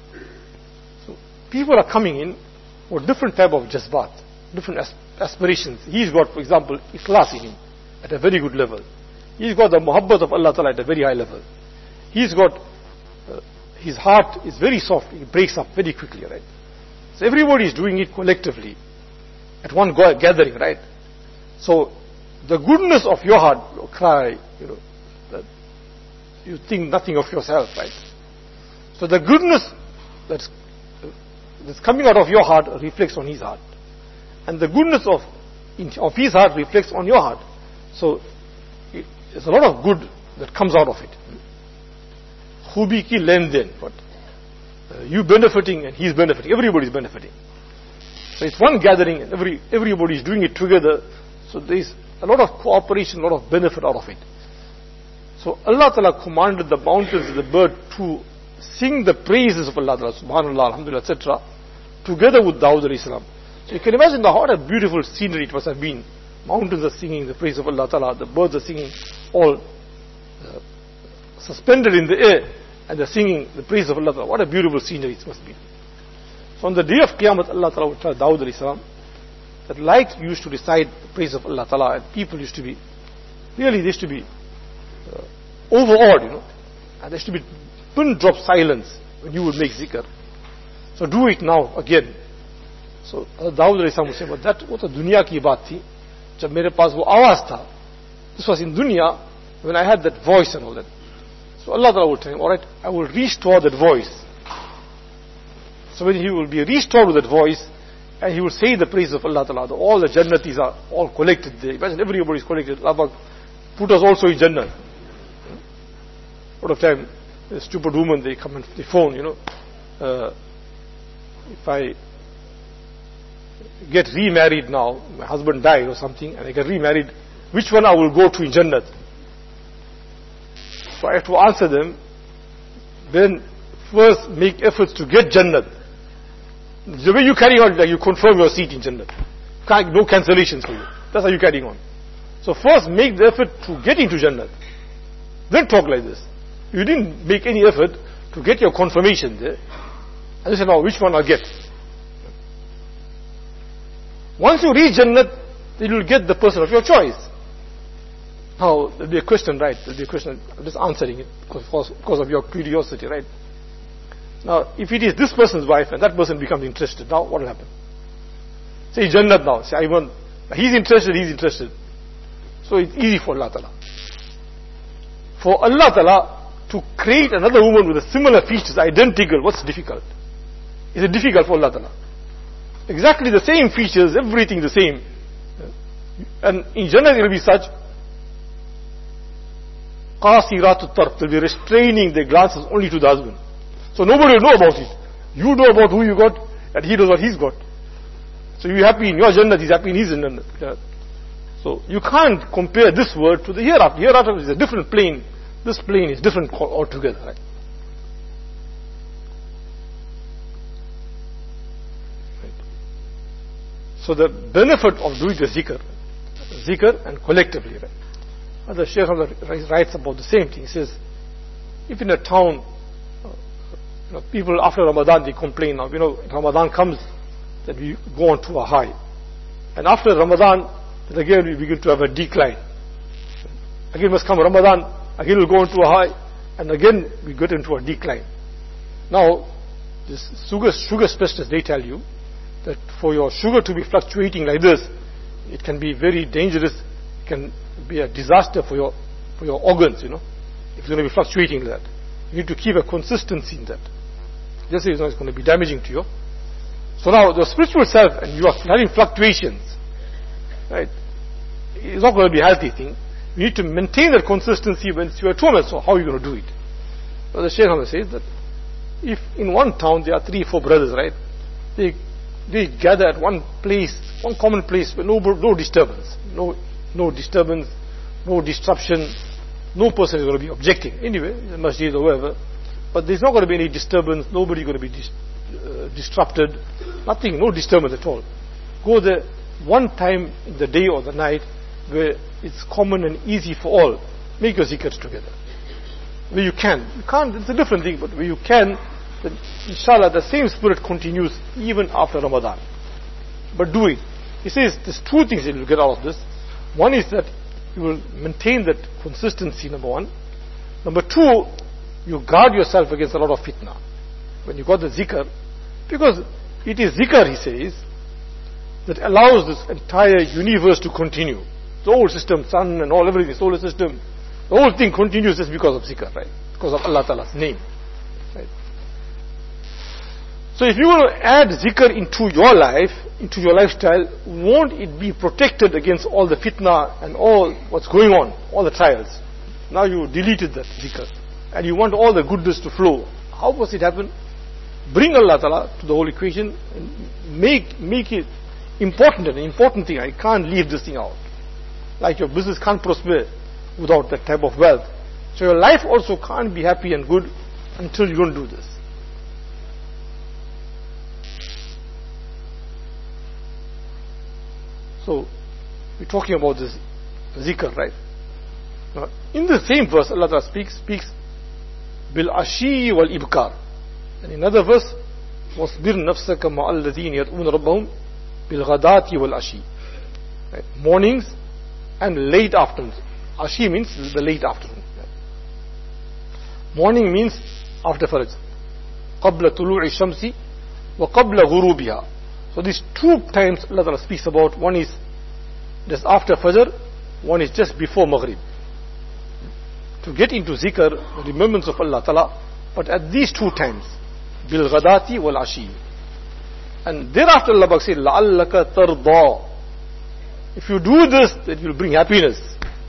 so people are coming in with different type of jazbat, different aspirations. He's got, for example, ikhlas in him at a very good level. He's got the muhabbat of Allah Ta'ala at a very high level. He's got, his heart is very soft, it breaks up very quickly, right? So everybody is doing it collectively at one gathering, right? So the goodness of your heart, you cry, that you think nothing of yourself, right? So the goodness that's coming out of your heart reflects on his heart. And the goodness of his heart reflects on your heart. So there's a lot of good that comes out of it. Khubi ki len den, but you benefiting and he's benefiting, everybody's benefiting. So it's one gathering and everybody is doing it together. So there's a lot of cooperation, a lot of benefit out of it. So Allah Ta'ala commanded the mountains and the bird to sing the praises of Allah Ta'ala, subhanallah, alhamdulillah, etc., together with Dawud alayhi salam. So you can imagine what a beautiful scenery it must have been. Mountains are singing the praise of Allah Ta'ala, the birds are singing, all suspended in the air, and they're singing the praise of Allah Ta'ala. What a beautiful scenery it must be. So on the day of Qiyamah, Allah Ta'ala would tell Dawud alayhi salam that like you used to recite the praise of Allah Ta'ala, and people used to be, really they used to be overawed, and there used to be pin drop silence when you would make zikr. So do it now again. So Dawud alayhi salam would say, but that was a dunya ki baat thi, jab mere paas wo awaaz tha. This was in dunya, when I had that voice and all that. So Allah Ta'ala would tell him, alright, I will restore that voice. So when he will be restored with that voice, and he will say the praise of Allah Ta'ala, all the Jannatis are all collected there. Imagine everybody is collected. Allah put us also in Jannah. A lot of time, the stupid woman, they come and they phone, if I get remarried now, my husband died or something, and I get remarried, which one I will go to in Jannah? So I have to answer them, then first make efforts to get Jannah. The way you carry on, like you confirm your seat in Jannah. No cancellations for you. That's how you carry on. So first make the effort to get into Jannah. Then talk like this. You didn't make any effort to get your confirmation there. And you say, now which one I'll get? Once you reach Jannah, then you'll get the person of your choice. Now, there'll be a question, right? There'll be a question, I'm just answering it because of your curiosity, right? Now, if it is this person's wife and that person becomes interested, now what will happen? Say Jannah now. Say, he's interested. So it's easy for Allah Ta'ala. For Allah Ta'ala to create another woman with a similar features, identical, what's difficult? Is it difficult for Allah Ta'ala? Exactly the same features, everything the same. And in Jannah it will be such, qasiratut tarf, they'll be restraining their glances only to the husband. So nobody will know about it. You know about who you got, and he knows what he's got. So you're happy in your Jannah, he's happy in his Jannah. So you can't compare this world to the hereafter. Hereafter is a different plane. This plane is different altogether, right? So the benefit of doing the zikr and collectively, right? The Shaykh writes about the same thing. He says, if in a town, people after Ramadan they complain now, Ramadan comes, then we go on to a high. And after Ramadan, then again we begin to have a decline. Again must come Ramadan, again we'll go on to a high, and again we get into a decline. Now, this sugar specialists, they tell you that for your sugar to be fluctuating like this, it can be very dangerous, it can be a disaster for your organs, if it's going to be fluctuating like that. You need to keep a consistency in that. Just it's going to be damaging to you. So now the spiritual self, and you are having fluctuations, right? It's not going to be a healthy thing. You need to maintain that consistency when you are at home. So how are you going to do it? So the Shaykh says that if in one town there are 3-4 brothers, right? They gather at one place, one common place, with no disturbance, no disturbance, no disruption. No person is going to be objecting. Anyway, the masjid or wherever. But there's not going to be any disturbance, nobody is going to be disrupted, nothing, no disturbance at all. Go there one time in the day or the night where it's common and easy for all. Make your zikrs together. Where you can. You can't, it's a different thing, but where you can, then inshallah the same spirit continues even after Ramadan. But do it. He says there's 2 things that you'll get out of this. One is that you will maintain that consistency, number 1. Number 2, you guard yourself against a lot of fitna. When you got the zikr, because it is zikr, he says, that allows this entire universe to continue. The whole system, sun and all, everything, solar system, the whole thing continues just because of zikr, right? Because of Allah Ta'ala's name. Right? So if you want to add zikr into your life, into your lifestyle, won't it be protected against all the fitna and all what's going on, all the trials? Now you deleted that zikr, and you want all the goodness to flow. How does it happen? Bring Allah Ta'ala to the whole equation, and make it important, an important thing. I can't leave this thing out. Like your business can't prosper without that type of wealth. So your life also can't be happy and good until you don't do this. So, we're talking about this zikr, right? Now, in the same verse, Allah Ta'ala speaks bil ashi wal ibkar. And in another verse, wasbir nafsaka ma'al ladheen yad'un rabbahum bil ghadati wal ashi. Right? Mornings and late afternoons. Ashi means the late afternoon. Morning means after Fajr. Qabla tulu'i shamsi wa qabla ghurubiha. So these 2 times Allah Ta'ala speaks about. One is just after Fajr, one is just before Maghrib. To get into zikr, the remembrance of Allah Ta'ala, but at these 2 times, bil ghadati wal ashi. And thereafter Allah Ta'ala says, la'allaka tarda. If you do this, it will bring happiness.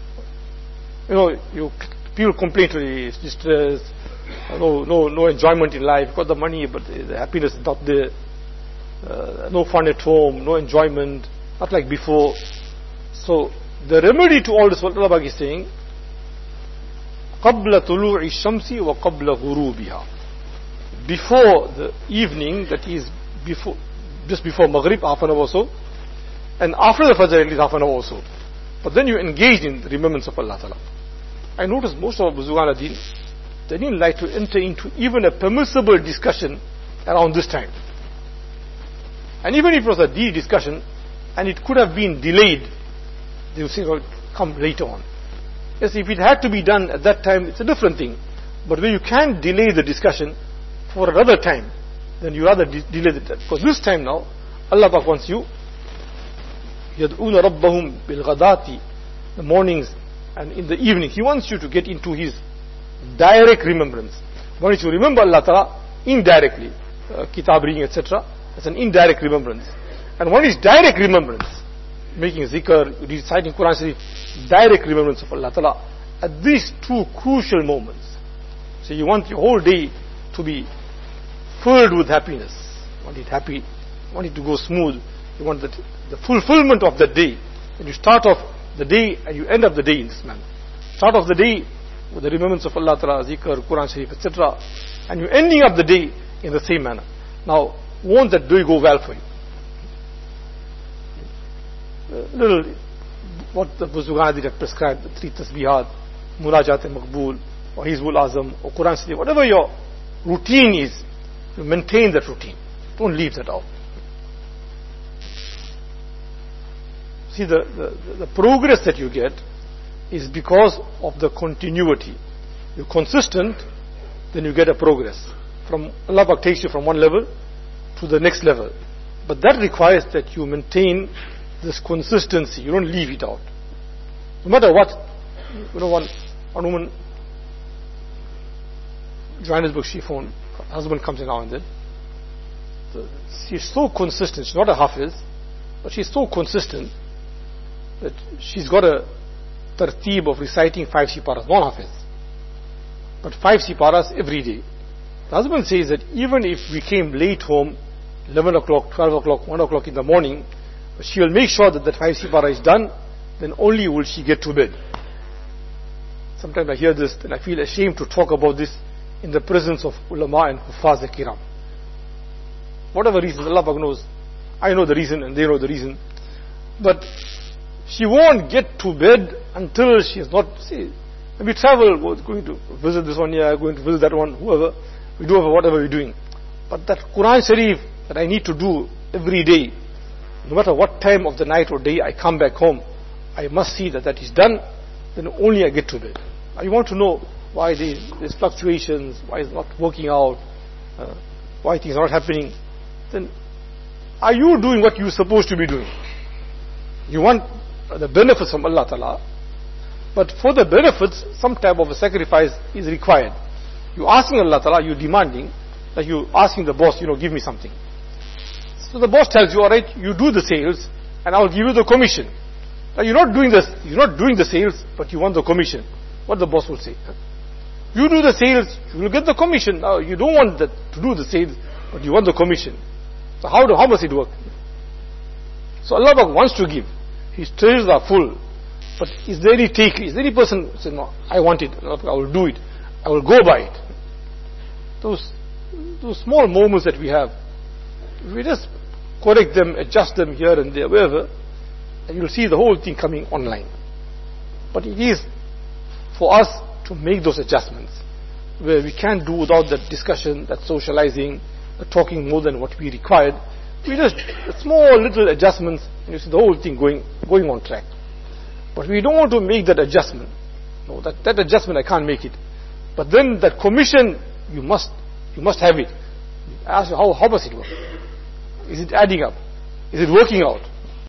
People complain today, it's distress, no enjoyment in life, got the money, but the happiness is not there. No fun at home, no enjoyment, not like before. So the remedy to all this, what Allah is saying, قَبْلَ طُلُوعِ الشَّمْسِ وَقَبْلَ غُرُوبِهَا. Before the evening, that is just before Maghrib, half an hour or so, and after the Fajr, at least half an hour or so. But then you engage in the remembrance of Allah Ta'ala. I noticed most of Buzurgan al-Din, they didn't like to enter into even a permissible discussion around this time. And even if it was a deep discussion, and it could have been delayed, they would say, well, come later on. Yes, if it had to be done at that time, it's a different thing. But when you can delay the discussion for another time, then you rather delay it. Because this time now, Allah Pak wants you, يَدْعُونَ رَبَّهُمْ بِالْغَدَاتِ, the mornings and in the evening. He wants you to get into His direct remembrance. One is to remember Allah Ta'ala indirectly, kitab reading, etc. It's an indirect remembrance. And one is direct remembrance, making zikr, reciting Quran Sharif, direct remembrance of Allah Ta'ala at these 2 crucial moments. So you want your whole day to be filled with happiness. You want it happy, you want it to go smooth. You want the fulfillment of the day. And you start off the day and you end up the day in this manner. Start off the day with the remembrance of Allah Ta'ala, zikr, Quran Sharif, etc. And you're ending up the day in the same manner. Now, won't that day go well for you? little, what the Buzurgan did have prescribed, the 3 tasbihat, Munajat Maqbool, or Hizbul Azam, or Quran study, whatever your routine is, you maintain that routine. Don't leave that out. See, the progress that you get is because of the continuity. You're consistent, then you get a progress. From Allah Pak takes you from one level to the next level. But that requires that you maintain this consistency. You don't leave it out. No matter what, one woman, Johannesburg, she phoned, her husband comes in now and then. She's so consistent. She's not a hafiz, but she's so consistent that she's got a tarteeb of reciting 5 siparas, not hafiz, but 5 siparas every day. The husband says that even if we came late home, 11 o'clock, 12 o'clock, 1 o'clock in the morning, she will make sure that that 5 sipara is done, then only will she get to bed. Sometimes I hear this and I feel ashamed to talk about this in the presence of ulama and huffaz kiram. Whatever reason, Allah Pak knows. I know the reason and they know the reason. But she won't get to bed until she is not, see, we travel, we're going to visit this one here, going to visit that one, whoever, we do whatever we're doing. But that Quran Sharif that I need to do every day, no matter what time of the night or day I come back home, I must see that that is done, then only I get to bed. Now you want to know why there's fluctuations, why it's not working out, why things are not happening, then are you doing what you're supposed to be doing? You want the benefits from Allah Ta'ala, but for the benefits, some type of a sacrifice is required. You're asking Allah Ta'ala, you're demanding, like you're asking the boss, give me something. So the boss tells you, alright, you do the sales, and I'll give you the commission. Now you're not doing the sales, but you want the commission. What the boss will say? You do the sales, you will get the commission. Now you don't want to do the sales, but you want the commission. So how does it work? So Allah wants to give. His treasures are full. But is there any taker? Is there any person who says, no, I want it, I will do it, I will go by it? Those small moments that we have, if we just correct them, adjust them here and there, wherever, and you'll see the whole thing coming online. But it is for us to make those adjustments, where we can't do without that discussion, that socializing, the talking more than what we required. We just small little adjustments, and you see the whole thing going on track. But we don't want to make that adjustment. No, that adjustment I can't make it. But then that commission, you must have it. I ask you, how does it work? Is it adding up? Is it working out?